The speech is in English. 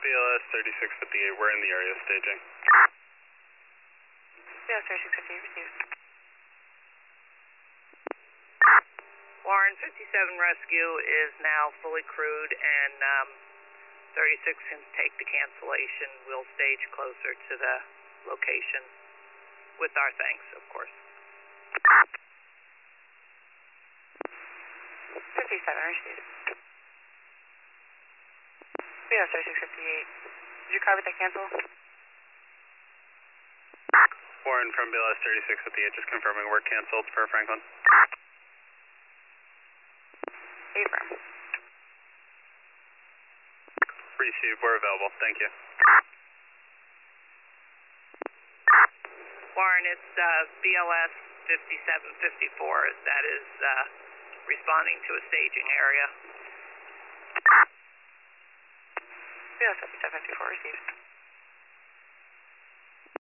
BLS 3658, we're in the area staging. BLS 3658 received. Warren, 57 Rescue is now fully crewed, and 36 can take the cancellation. We'll stage closer to the location, with our thanks, of course. 57 received. BLS 3658. Did you copy that cancel? Warren from BLS 3658, just confirming we're canceled for Franklin. Affirm. Received, we're available, thank you. Warren, it's BLS 5754 that is responding to a staging area. BLS 5754 received.